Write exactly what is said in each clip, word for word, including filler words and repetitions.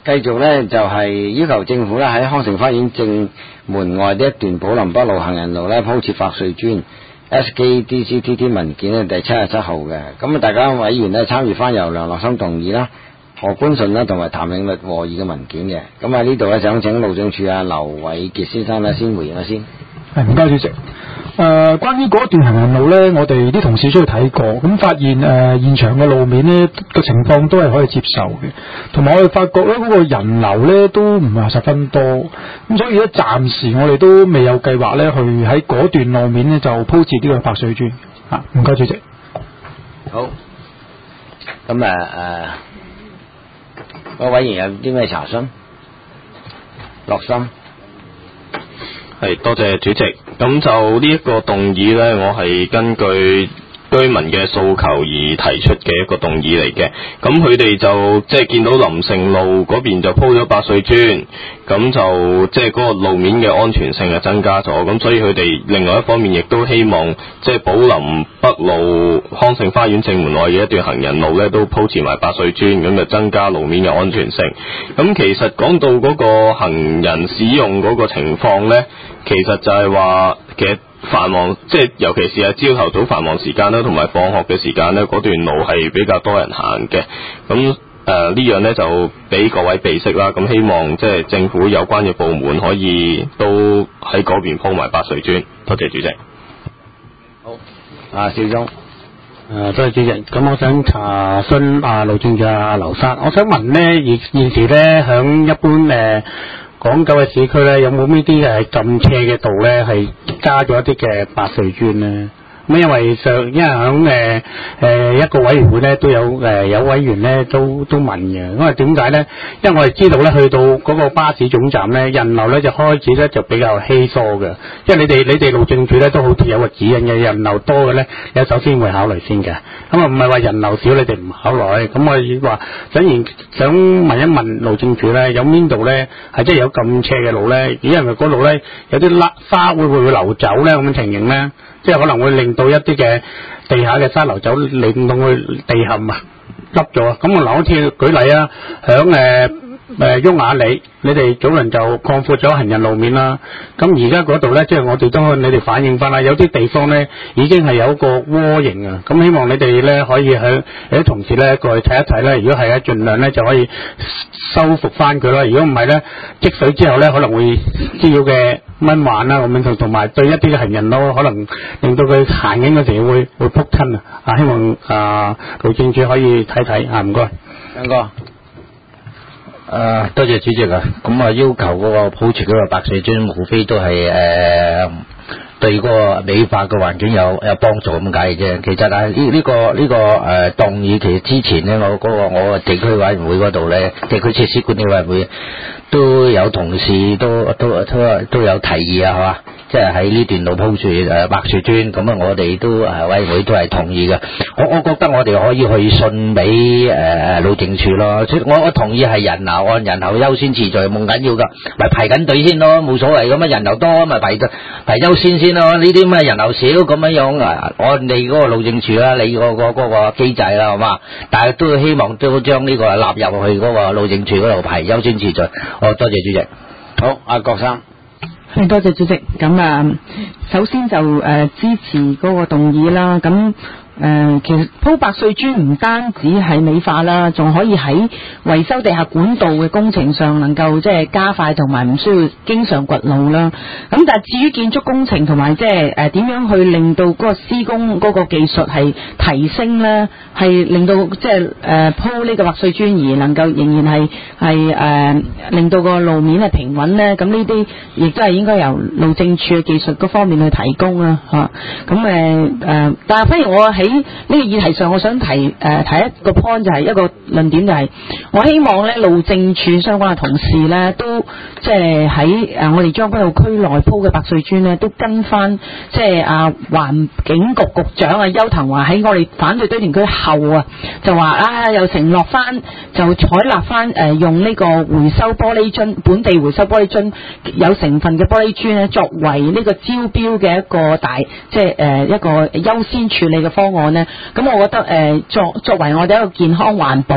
繼續咧就係、是、要求政府咧喺康城花園正門外的一段寶林北路行人路咧鋪設白碎磚。S K D C T T 文件咧第七十七號嘅，咁啊大家委員咧參與翻由梁樂生動議啦、何官順啦同埋譚永律和議嘅文件嘅，咁喺呢度咧想請路政署啊劉偉傑先生咧先回應下先。 係，唔該主席。誒、呃，關於嗰段行人路呢，我哋啲同事出去睇過，咁發現誒、呃、現場嘅路面呢個情況都係可以接受嘅，同埋我哋發覺呢嗰、那個人流呢都唔係十分多，咁所以咧暫時我哋都未有計劃呢去喺嗰段路面呢就鋪設呢個白水磚。啊，唔該主席。 好，咁啊誒，各位議員有啲咩查詢？樂心。 係，多謝主席。咁就呢一個動議呢，我係根據居民嘅訴求而提出嘅一個動議嚟嘅。咁佢哋就即係見到林盛路嗰邊就鋪咗白碎磚，咁就即係嗰個路面嘅安全性係增加咗。咁所以佢哋另外一方面亦都希望即係寶林北路康盛花園正門外嘅一段行人路呢，都鋪設埋白碎磚，咁就增加路面嘅安全性。咁其實講到嗰個行人使用嗰個情況呢，其實就係話其實繁忙，即係尤其是係朝頭早繁忙時間啦，同埋放學嘅時間呢，嗰段路係比較多人行嘅。咁誒呢樣呢，就俾各位備悉啦。咁希望即係政府有關嘅部門可以都喺嗰邊鋪埋白碎磚。多謝主席。 好，啊，少宗。 誒，多謝主席。咁我想查詢啊，路政署阿劉生，我想問呢，現現時呢，響一般誒。呃港九嘅市區咧，有冇呢啲係咁斜嘅道咧，係加咗一啲嘅白碎磚咧？咁因為上因為響誒誒一個委員會咧都有誒、呃、有委員咧都都問嘅，因為點解咧？因為我哋知道咧，去到嗰個巴士總站咧，人流咧就開始咧就比較稀疏嘅。即係你哋你哋路政署咧都好似有個指引嘅，人流多嘅咧，你首先會考慮先嘅。咁啊唔係話人流少你哋唔考慮。咁我話想然想問一問路政署咧，有邊度咧係即係有咁斜嘅路咧？因為嗰度咧有啲甩沙會唔會流走咧？咁嘅情形咧？即係可能會令到一啲嘅地下嘅沙流走，令到佢地陷啊凹咗啊！咁我嗱，好似舉例啊，響誒誒雍雅里，你哋早輪就擴闊咗行人路面啦。咁而家嗰度咧，即係我哋都向你哋反映翻啦，有啲地方咧已經係有一個窩形啊。咁希望你哋咧可以向有啲同事咧過去睇一睇咧，如果係啊，盡量咧就可以修復翻佢啦。如果唔係咧，積水之後咧可能會滋擾嘅蚊患啦，咁樣同同埋對一啲嘅行人咯，可能令到佢行緊嗰時會會撲親啊！啊，希望啊路政署可以睇睇啊，唔該。 張哥。 誒，多謝主席啊！咁啊，要求嗰個鋪設嗰個白碎磚，無非都係誒、呃、對嗰個美化嘅環境有有幫助咁解嘅啫。其實啊，呢、這、呢個呢、這個誒動議，其實之前咧，我嗰、那個我地區委員會嗰度咧，地區設施管理委員會都有同事都都都都有提議啊，係嘛？即係喺呢段路鋪住誒白碎磚，咁啊我哋都誒委員會都係同意嘅。我我覺得我哋可以去信俾誒路政署咯。我我同意係人流按人流優先次序冇緊要噶，咪排緊隊先咯，冇所謂咁啊。人流多咪排排優先先咯。呢啲咁嘅人流少咁樣樣啊，按你嗰個路政署啦，你嗰個嗰個機制啦，好嘛？但係都希望都將呢個納入去嗰個路政署嗰度排優先次序。好，多謝主席。 好，阿郭生。 係，多謝主席。咁啊，首先就誒、呃、支持嗰個動議啦。咁誒、呃，其實鋪白碎磚唔單止係美化啦，仲可以喺維修地下管道嘅工程上能夠即係加快，同埋唔需要經常掘路啦。咁但係至於建築工程同埋即係誒點樣去令到嗰個施工嗰個技術係提升咧，係令到即係誒鋪呢個白碎磚而能夠仍然係係誒令到個路面係平穩咧。咁呢啲亦都係應該由路政署嘅技術嗰方面去提供啦嚇。咁誒誒，但係反而我喺喺呢個議題上，我想提誒、呃、提一個 point， 就係一個論點，就係我希望咧路政署相關嘅同事咧，都即係喺誒我哋將軍澳區內鋪嘅白碎磚咧，都跟翻即係啊環境局局長啊邱騰華喺我哋反對堆填區後啊，就話啊又承諾翻就採納翻誒用呢個回收玻璃樽，本地回收玻璃樽有成分嘅玻璃磚咧，作為呢個招標嘅一個大即係誒一個優先處理嘅方案咧。咁我覺得誒、呃、作作為我哋一個健康環保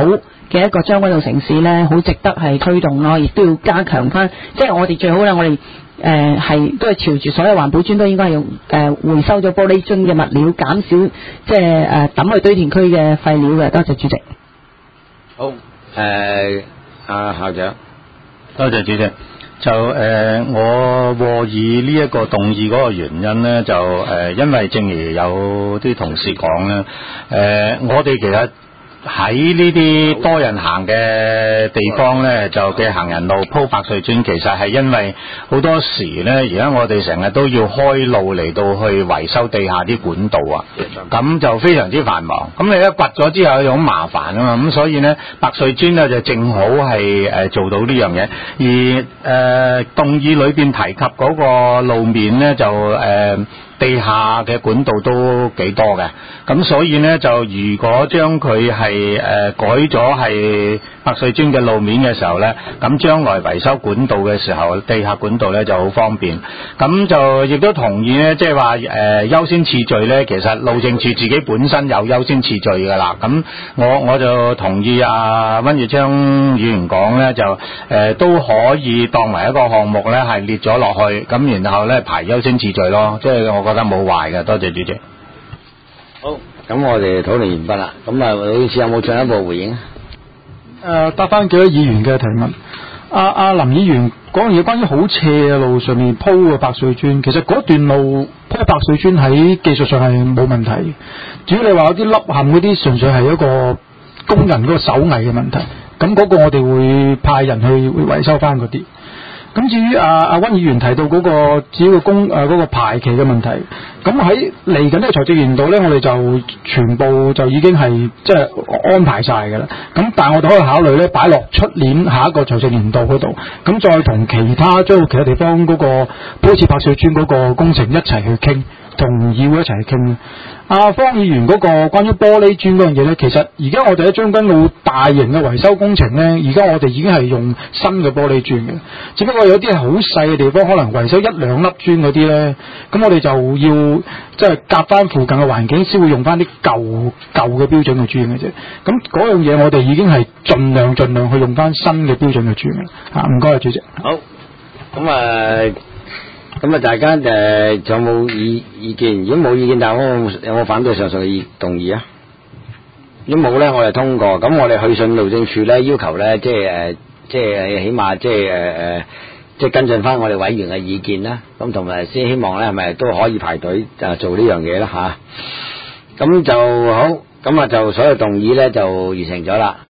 嘅一個將軍澳城市咧，好值得係推動咯，亦都要加強翻。即係我哋最好啦，我哋誒係都係朝住所有環保樽都應該係用誒、呃、回收咗玻璃樽嘅物料，減少即係誒抌去堆填區嘅廢料嘅。多謝主席。 好，誒阿校長， 多謝主席。就誒、呃，我和議呢一個動議嗰個原因咧，就誒、呃，因為正如有啲同事講咧，誒、呃，我哋其實喺呢啲多人行嘅地方咧，就嘅行人路鋪白碎磚，其實係因為好多時咧，而家我哋成日都要開路嚟到去維修地下啲管道啊，咁就非常之繁忙。咁你一掘咗之後就好麻煩啊嘛，咁所以咧白碎磚咧就正好係誒做到呢樣嘢。而誒、呃、動議裏邊提及嗰個路面咧就誒。呃地下嘅管道都幾多嘅，咁所以呢，就如果將佢係誒改咗係白碎磚嘅路面嘅時候呢，咁將來維修管道嘅時候，地下管道呢就好方便。咁就亦都同意呢，即係話誒優先次序呢，其實路政署自己本身有優先次序㗎啦。咁我我就同意阿溫耀昌議員講呢，就誒、呃、都可以當為一個項目呢，係列咗落去，咁然後呢排優先次序咯，即係我覺得冇壞嘅。多謝主席。 好，咁我哋討論完畢啦。咁啊，老師有冇進一步回應？ 誒，答翻幾位議員嘅提問。阿、啊、阿、啊、林議員講嘢關於好斜嘅路上面鋪嘅白碎磚，其實嗰段路鋪白碎磚喺技術上係冇問題嘅。主要你話有啲凹陷嗰啲，純粹係一個工人嗰個手藝嘅問題。咁嗰個我哋會派人去維修翻嗰啲。咁至於阿阿溫議員提到嗰、那個只要個工誒嗰個排期嘅問題，咁喺嚟緊呢個財政年度咧，我哋就全部就已經係即係安排晒㗎啦。咁但係我哋可以考慮咧，擺落出年下一個財政年度嗰度，咁再同其他將其他地方嗰個好似白碎磚嗰個工程一齊去傾，同議會一齊去傾。阿方議員嗰個關於玻璃磚嗰樣嘢咧，其實而家我哋喺將軍澳大型嘅維修工程咧，而家我哋已經係用新嘅玻璃磚嘅，只不過有啲係好細嘅地方，可能維修一兩粒磚嗰啲咧，咁我哋就要即係夾翻附近嘅環境，先會用翻啲舊舊嘅標準嘅磚嘅啫。咁嗰樣嘢我哋已經係盡量盡量去用翻新嘅標準嘅磚嘅。嚇，唔該啊，主席。 好，咁啊。咁啊，大家誒仲有冇意意見？如果冇意見，但係我有冇反對上述嘅動議啊？如果冇咧，我哋通過。咁我哋去信路政署咧，要求咧，即係誒，即係起碼即係誒誒，即係跟進翻我哋委員嘅意見啦。咁同埋先希望咧，係咪都可以排隊誒做呢樣嘢啦嚇？咁就好，咁啊就所有動議咧就完成咗啦。